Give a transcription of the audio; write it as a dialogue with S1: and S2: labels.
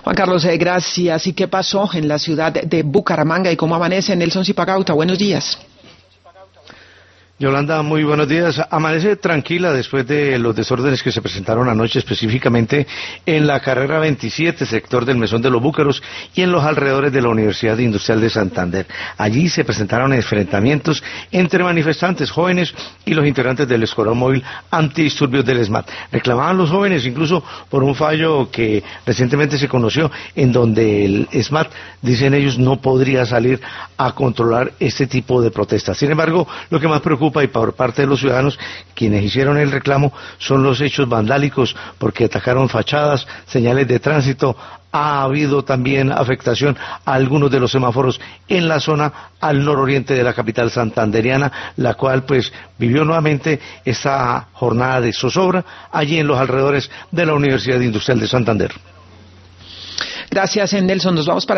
S1: Juan Carlos, gracias. ¿Y qué pasó en la ciudad de Bucaramanga y cómo amanece Nelson Zipagauta? Buenos días.
S2: Yolanda, muy buenos días. Amanece tranquila después de los desórdenes que se presentaron anoche, específicamente en la carrera 27, sector del Mesón de los Búcaros, y en los alrededores de la Universidad Industrial de Santander. Allí se presentaron enfrentamientos entre manifestantes jóvenes y los integrantes del Escuadrón Móvil Antidisturbios del ESMAD. Reclamaban los jóvenes incluso por un fallo que recientemente se conoció, en donde el ESMAD, dicen ellos, no podría salir a controlar este tipo de protestas. Sin embargo, lo que más preocupa y por parte de los ciudadanos, quienes hicieron el reclamo, son los hechos vandálicos, porque atacaron fachadas, señales de tránsito. Ha habido también afectación a algunos de los semáforos en la zona al nororiente de la capital santanderiana, la cual pues vivió nuevamente esta jornada de zozobra allí en los alrededores de la Universidad Industrial de Santander.
S1: Gracias, Nelson. Nos vamos para